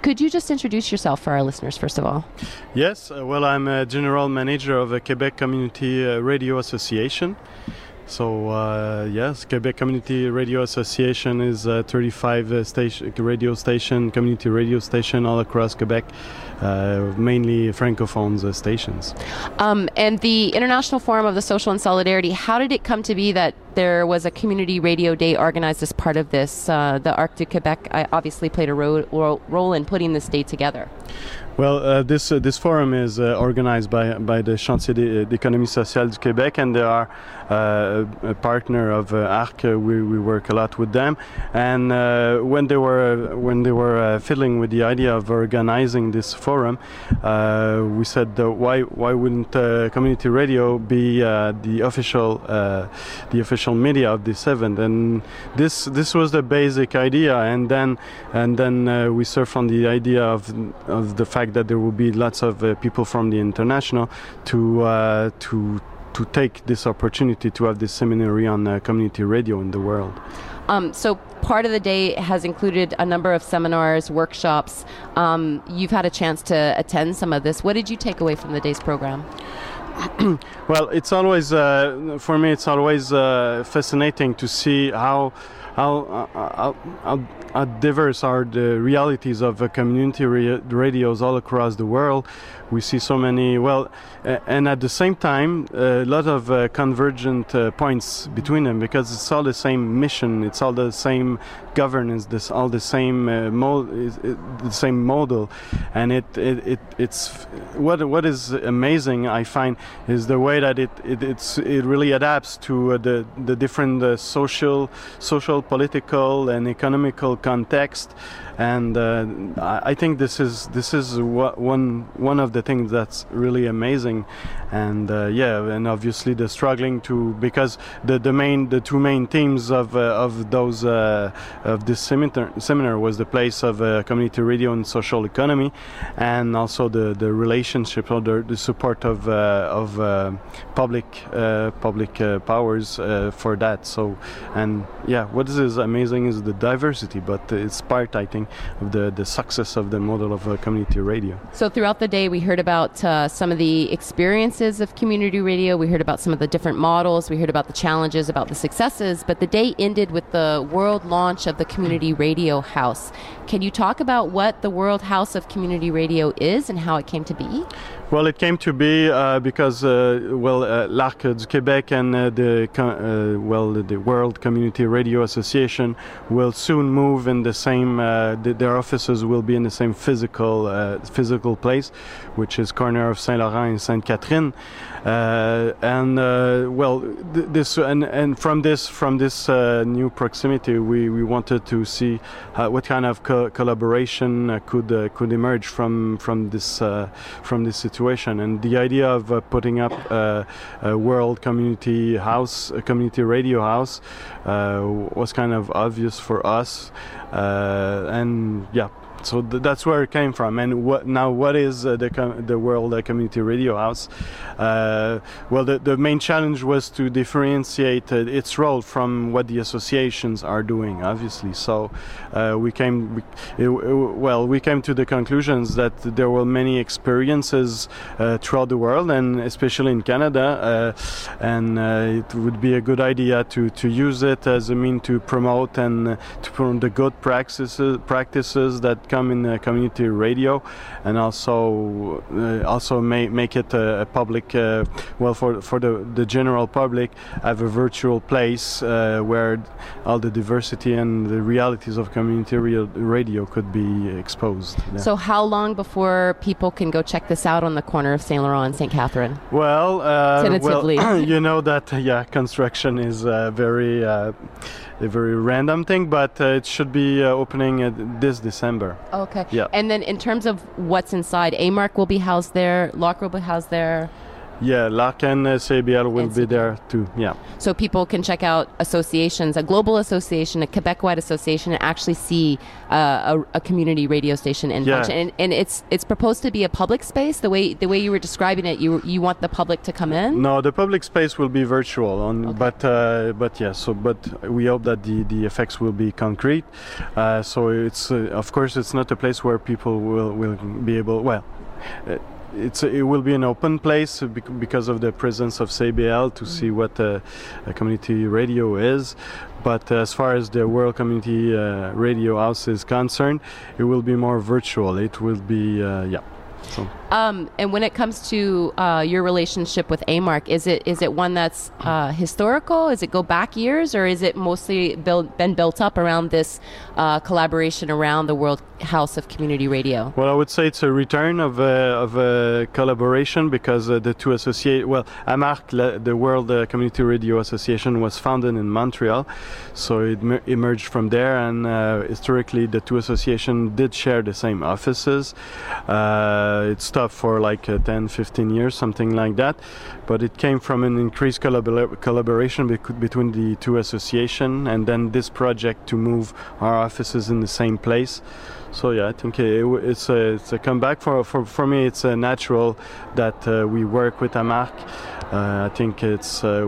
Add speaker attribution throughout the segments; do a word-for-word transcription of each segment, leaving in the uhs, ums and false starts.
Speaker 1: Could you just introduce yourself for our listeners, first of all?
Speaker 2: Yes, uh, well, I'm a general manager of the Quebec Community uh, Radio Association. So, uh, yes, Quebec Community Radio Association is a thirty-five uh, station, radio station, community radio station all across Quebec, uh, mainly Francophone uh, stations.
Speaker 1: Um, and the International Forum of the Social and Solidarity, how did it come to be that there was a community radio day organized as part of this? Uh, the Arc du Québec obviously played a ro- ro- role in putting this day together.
Speaker 2: Well, uh, this uh, this forum is uh, organized by by the Chantier d'économie sociale du Québec, and they are uh, a partner of uh, Arc. Uh, we we work a lot with them, and uh, when they were when they were uh, fiddling with the idea of organizing this forum, uh, we said uh, why why wouldn't uh, community radio be uh, the official uh, the official media of this event? And this this was the basic idea, and then and then uh, we surfed on the idea of of the fact that there will be lots of uh, people from the international to uh, to to take this opportunity to have this seminary on uh, community radio in the world.
Speaker 1: Um, so part of the day has included a number of seminars, workshops. Um, you've had a chance to attend some of this. What did you take away from the day's program?
Speaker 2: Well, it's always uh, for me. It's always uh, fascinating to see how how, how, how, how diverse are the realities of uh, community ra- radios all across the world. We see so many, well, uh, and at the same time, a lot of uh, convergent uh, points between them, because it's all the same mission, it's all the same governance, this all the same uh, mo- is, it, the same model, and it, it, it it's what what is amazing, I find, is the way that it it it's, it really adapts to uh, the the different uh, social social political and economical context. And uh, I think this is this is wha- one one of the things that's really amazing, and uh, yeah, and obviously the struggling to, because the, the main the two main themes of uh, of those uh, of this seminar seminar was the place of uh, community radio and social economy, and also the, the relationship or the, the support of uh, of uh, public uh, public uh, powers uh, for that. So, and yeah, what is amazing is the diversity, but it's part, I think, of the, the success of the model of uh, community radio.
Speaker 1: So throughout the day we heard about uh, some of the experiences of community radio, we heard about some of the different models, we heard about the challenges, about the successes, but the day ended with the world launch of the Community Radio House. Can you talk about what the World House of Community Radio is and how it came to be?
Speaker 2: Well, it came to be uh, because, uh, well, uh, l'Arc du Québec and uh, the uh, well, the World Community Radio Association will soon move in the same. Uh, the, their offices will be in the same physical uh, physical place, which is corner of Saint Laurent and Sainte Catherine. Uh, and uh, well, th- this and, and from this from this uh, new proximity, we, we wanted to see uh, what kind of co- collaboration uh, could uh, could emerge from from this uh, from this situation. And the idea of uh, putting up uh, a World Community House, a community radio house, uh, was kind of obvious for us. Uh, and yeah. So th- that's where it came from. And what now? What is uh, the com- the World uh, Community Radio House? Uh, well, the, the main challenge was to differentiate uh, its role from what the associations are doing, obviously. So uh, we came, we, it, it, well, we came to the conclusions that there were many experiences uh, throughout the world, and especially in Canada, uh, and uh, it would be a good idea to, to use it as a mean to promote and uh, to promote the good practices practices that come in uh, community radio, and also uh, also may, make it a, a public, uh, well, for for the, the general public, have a virtual place uh, where all the diversity and the realities of community real, radio could be exposed. Yeah.
Speaker 1: So how long before people can go check this out on the corner of Saint Laurent and Saint Catherine?
Speaker 2: Well, uh,
Speaker 1: Tentatively.
Speaker 2: well you know that, uh, yeah, construction is uh, very uh, a very random thing, but uh, it should be uh, opening uh, this December.
Speaker 1: Okay.
Speaker 2: Yeah.
Speaker 1: And then in terms of what's inside, A M A R C will be housed there, L O C will be housed there.
Speaker 2: Yeah, L A R C and uh, C B L will
Speaker 1: And
Speaker 2: be
Speaker 1: C B L.
Speaker 2: there too. Yeah.
Speaker 1: So people can check out associations, a global association, a Quebec-wide association, and actually see uh, a, a community radio station in
Speaker 2: Yeah.
Speaker 1: function. And, and it's it's proposed to be a public space. The way the way you were describing it, you you want the public to come in.
Speaker 2: No, the public space will be virtual, on,
Speaker 1: Okay.
Speaker 2: but uh, but yeah. So, but we hope that the, the effects will be concrete. Uh, so it's uh, of course it's not a place where people will will be able. Well, uh, it's it will be an open place bec- because of the presence of C B L to see what uh, a community radio is. But as far as the World Community uh, Radio House is concerned, it will be more virtual. It will be uh, yeah. So.
Speaker 1: Um, and when it comes to uh, your relationship with A M A R C, is it is it one that's uh, historical? Does it go back years, or is it mostly built, been built up around this uh, collaboration around the World House of Community Radio?
Speaker 2: Well, I would say it's a return of a, of a collaboration because uh, the two associate. Well, A M A R C, la- the World uh, Community Radio Association, was founded in Montreal, so it mer- emerged from there. And uh, historically, the two associations did share the same offices. Uh, it stopped for like uh, ten, fifteen years, something like that. But it came from an increased collabor- collaboration bec- between the two associations, and then this project to move our offices in the same place. So yeah, I think it, it's a it's a comeback for for for me. It's a natural that uh, we work with A M A R C. Uh, I think it's uh,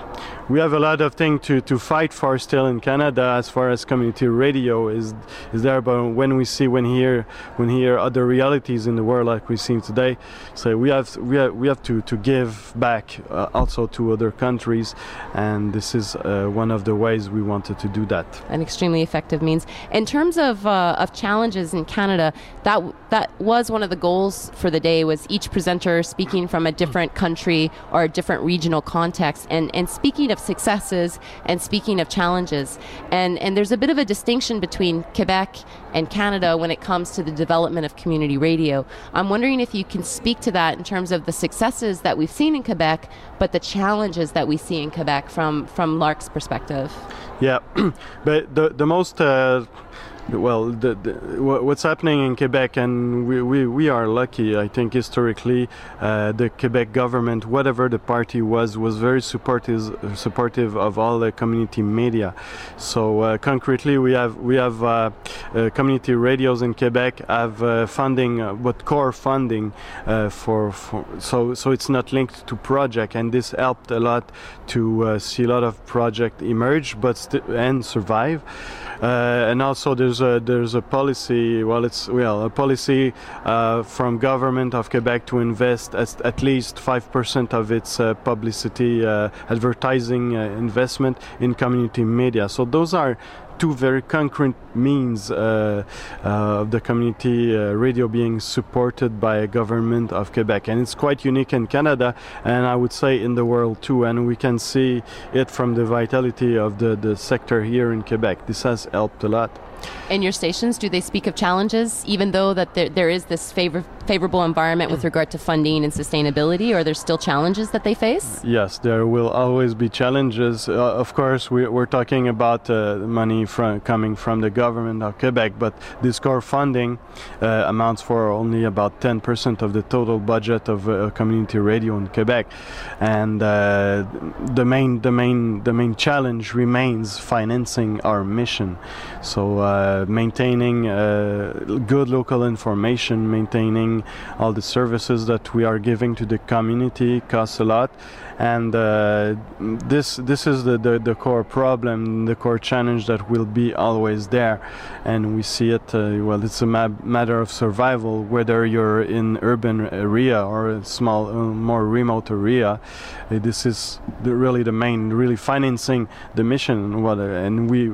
Speaker 2: we have a lot of things to, to fight for still in Canada as far as community radio is is there. But when we see when hear when hear other realities in the world like we see today, so we have we have we have to to give back uh, also to other countries, and this is uh, one of the ways we wanted to do that.
Speaker 1: An extremely effective means. In terms of uh, of challenges in Canada, that that was one of the goals for the day. Was each presenter speaking from a different country or a different regional context, and and speaking of successes and speaking of challenges, and and there's a bit of a distinction between Quebec and Canada when it comes to the development of community radio. I'm wondering if you can speak to that in terms of the successes that we've seen in Quebec, but the challenges that we see in Quebec from from L A R C's perspective.
Speaker 2: Yeah, but the the most uh, well, the, the, what's happening in Quebec, and we, we, we are lucky, I think historically, uh, the Quebec government, whatever the party was, was very supportive supportive of all the community media. So uh, concretely, we have we have uh, uh, community radios in Quebec have uh, funding, uh, but core funding uh, for, for so so it's not linked to project, and this helped a lot to uh, see a lot of project emerge, but st- and survive. Uh, and also there's a there's a policy well it's well a policy uh, from government of Quebec to invest at, at least five percent of its uh, publicity uh, advertising uh, investment in community media. So those are two very concrete means uh, uh, of the community uh, radio being supported by a government of Quebec, and it's quite unique in Canada, and I would say in the world too, and we can see it from the vitality of the, the sector here in Quebec. This has helped a lot.
Speaker 1: In your stations, do they speak of challenges, even though that there, there is this favor, favorable environment with regard to funding and sustainability, or there's still challenges that they face?
Speaker 2: Yes, there will always be challenges. Uh, of course, we, we're talking about uh, money from, coming from the government of Quebec, but this core funding uh, amounts for only about ten percent of the total budget of uh, community radio in Quebec, and uh, the main the main the main challenge remains financing our mission. So. Uh, Uh, maintaining uh, good local information, maintaining all the services that we are giving to the community costs a lot, and uh, this this is the, the, the core problem, the core challenge that will be always there, and we see it. Uh, well, it's a ma- matter of survival, whether you're in urban area or a small, uh, more remote area. Uh, this is the, really the main, really financing the mission. What, and we,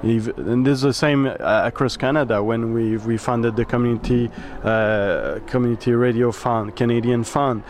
Speaker 2: and this is the same uh, across Canada. When we we funded the community uh, community radio fund, Canadian fund.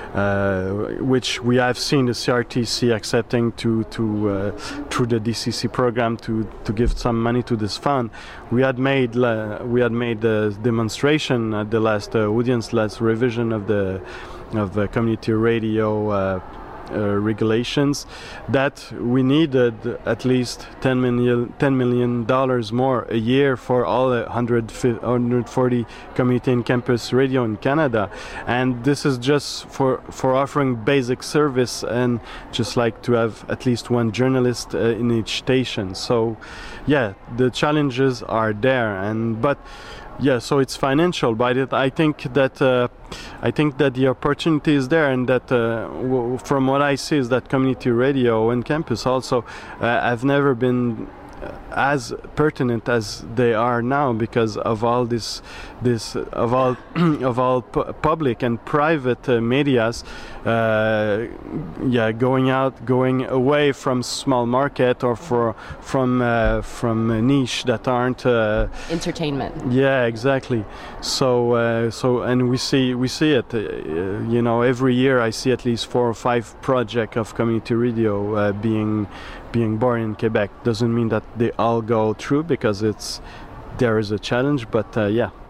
Speaker 2: Uh, which we have seen the C R T C accepting to to uh, through the D C C program to, to give some money to this fund. We had made uh, we had made a demonstration at the last uh, audience, last revision of the of the community radio uh, uh, regulations, that we needed at least ten million ten million dollars more a year for all one hundred forty community and campus radio in Canada, and this is just for for offering basic service and just like to have at least one journalist uh, in each station. So yeah, the challenges are there, and but yeah, so it's financial, but it, I think that uh, I think that the opportunity is there, and that uh, w from what I see is that community radio and campus also uh, have never been as pertinent as they are now because of all this this of all of all pu public and private uh, medias uh, yeah going out going away from small market or for from uh, from a niche that aren't uh,
Speaker 1: entertainment.
Speaker 2: Yeah, exactly. So uh, so and we see we see it uh, you know, every year I see at least four or five projects of community radio uh, being being born in Quebec. Doesn't mean that they all go through because it's there is a challenge, but uh, yeah.